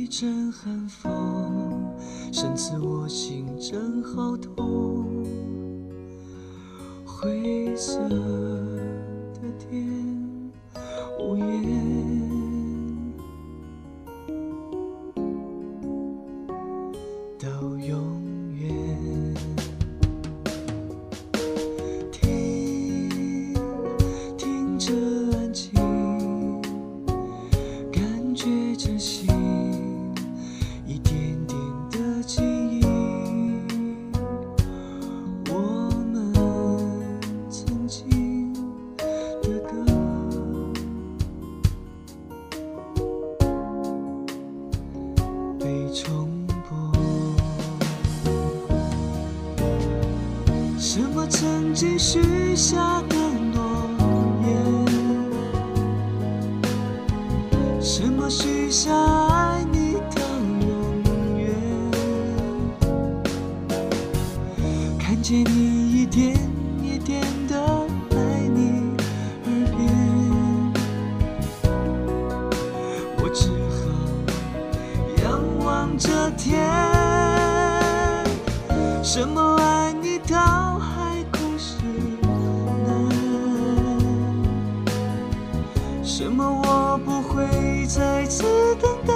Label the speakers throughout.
Speaker 1: 一阵寒风，深刺我心，真好痛。灰色的天，无言，到永远。听着安静，感觉着心一点点的记忆。我们曾经的歌，被重播。什么曾经许下的诺言，什么许下爱你到永远，看见你一点一点的在你耳边，我只好仰望着天。什么爱你到海枯石烂，什么我不会再次等待。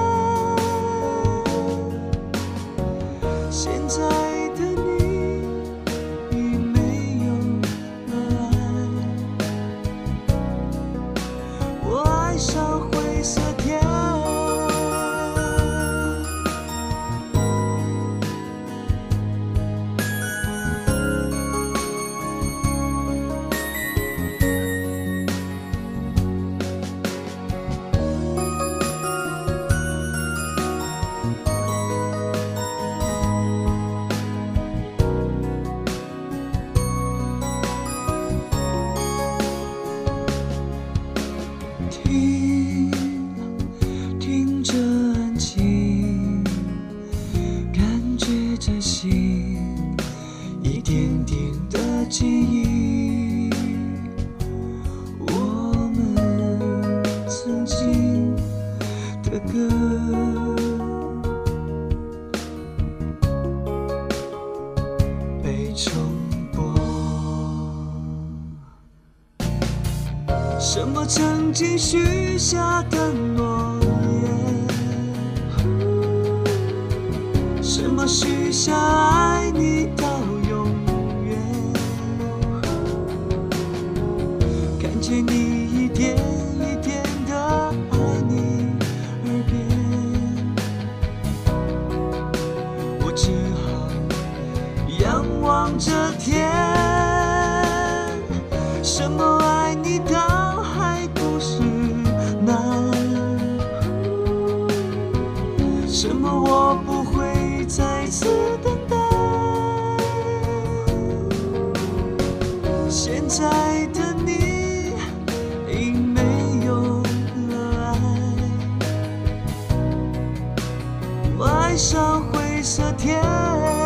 Speaker 1: 现在的你已没有了爱，我爱上灰色天。听着安静，感觉着心一点点的记忆。我们曾经的歌，被重播。什么曾经许下的诺言，什么许下爱你到永远，看见你一点一点的爱你耳边，我只好仰望着天。什么爱你到海枯石烂，什么我不会再次等待。现在的你已没有了爱，我爱上灰色天。